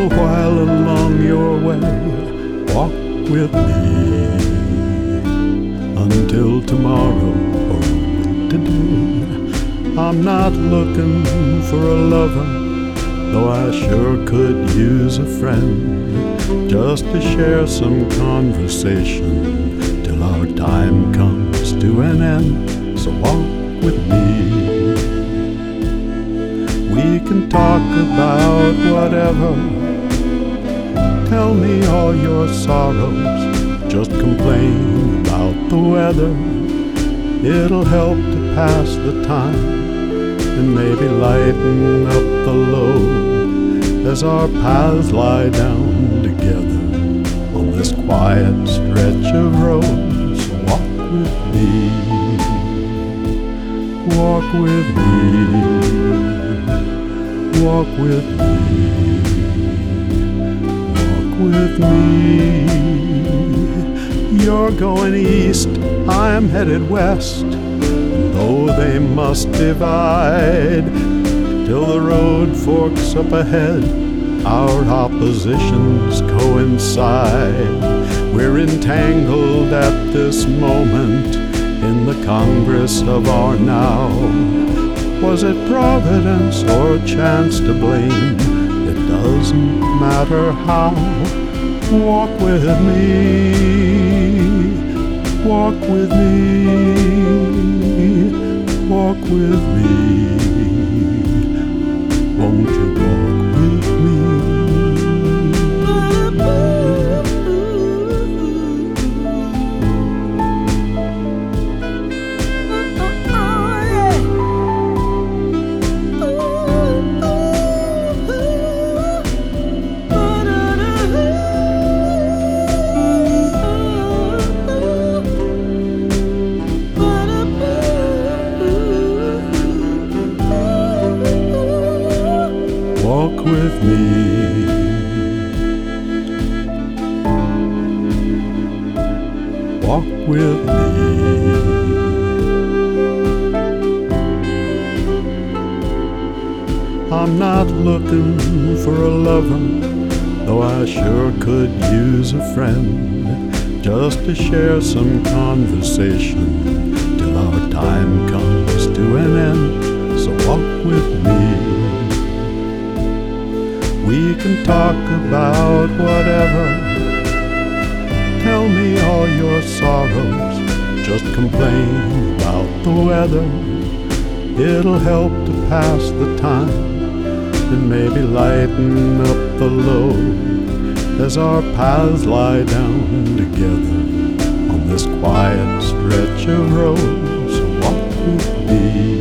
little while along your way, walk with me until tomorrow or today. I'm not looking for a lover, though I sure could use a friend, just to share some conversation till our time comes to an end. So walk with me. We can talk about whatever. Tell me all your sorrows, just complain about the weather. It'll help to pass the time and maybe lighten up the load as our paths lie down together on this quiet stretch of road. So walk with me, walk with me, walk with me, walk with me. You're going east, I'm headed west. Though they must divide till the road forks up ahead, our oppositions coincide. We're entangled at this moment in the Congress of our now. Was it Providence or chance to blame? It doesn't matter how. Walk with me, walk with me, walk with me. Won't you walk with me? Walk with me. Walk with me. I'm not looking for a lover, though I sure could use a friend, just to share some conversation till our time comes to an end. So walk with me. We can talk about whatever. Tell me all your sorrows, just complain about the weather. It'll help to pass the time and maybe lighten up the load as our paths lie down together on this quiet stretch of road. So walk with me.